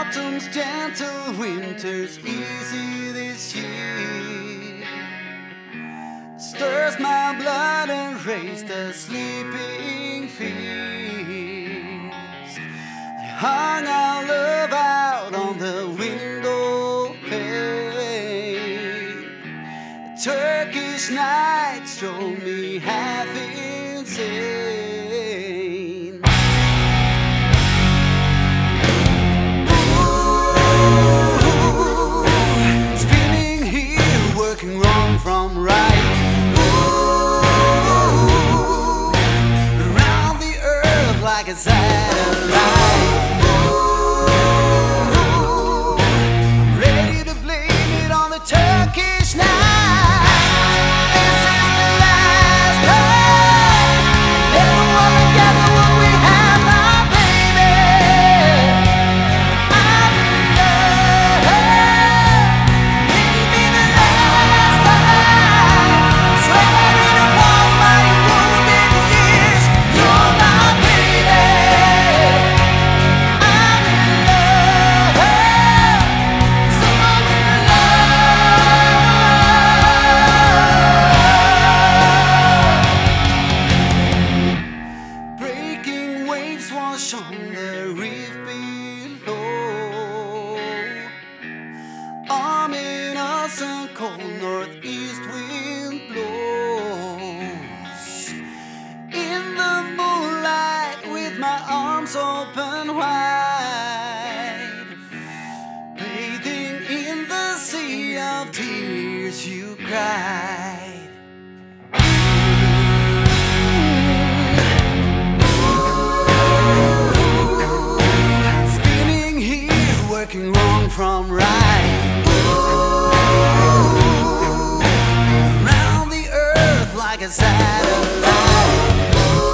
Autumn's gentle, winter's easy this year. Stirs my blood and raised the sleeping fears. I hung our love out on the window pane. Turkish nights drove me half insane. Wrong from right. Ooh, around the earth like a satellite. Ooh, I'm ready to blame it on the Turkish night. This is the last time. Never want to gather what we have now, baby. I'm in love. It'll be the last time. Swearing upon my wounded years, you're my baby. I'm in love. So I'm in love. Breaking waves wash on the reef below, arming us a cold northeast wind blows. In the moonlight with my arms open wide, bathing in the sea of tears you cried. Spinning here, working wrong from right. Around the earth like a satellite.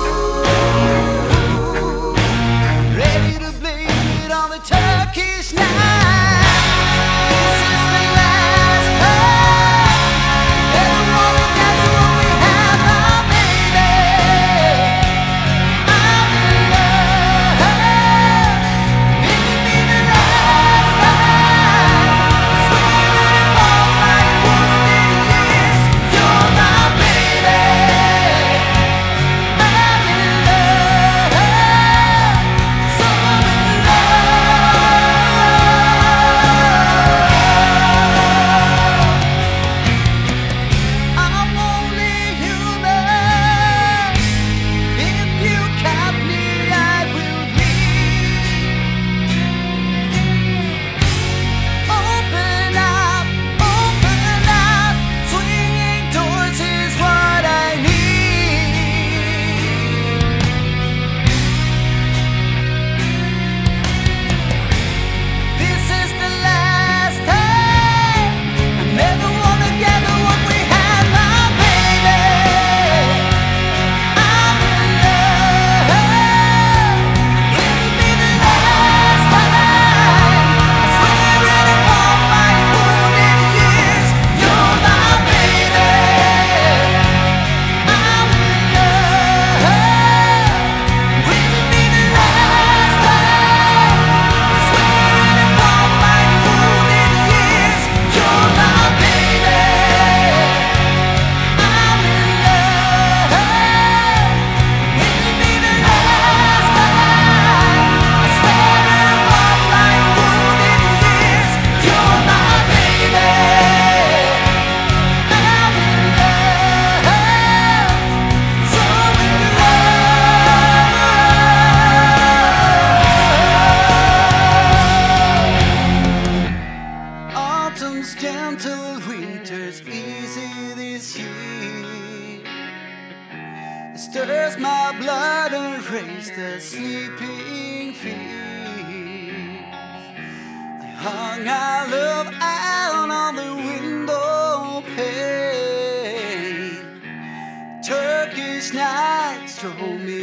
Ready to blame it on the Turkish night. This is the last time. Never wanna gather what we have now, baby. I'm in love. It'll be the last time. Swearing upon my wounded years, you're my baby. I'm in love. So I'm in love. I'm only human. If you cap me, I will bleed. Open up, swinging doors is what I need. This is the last time. I never wanna gather what we have now, baby. I'm in love. It'll be the last time. Swearing upon my wounded years, you're my baby. I'm in love. It'll be the last time. Swearing upon my wounded years, you're my baby. I'm in love. It'll be the last time. Swearing upon my wounded years, you're my baby. I'm in love. So in love. Autumn's gentle, winter's easy this year. It stirs my blood and raised the sleeping fears. I hung our love out on the window pane. Turkish nights drove me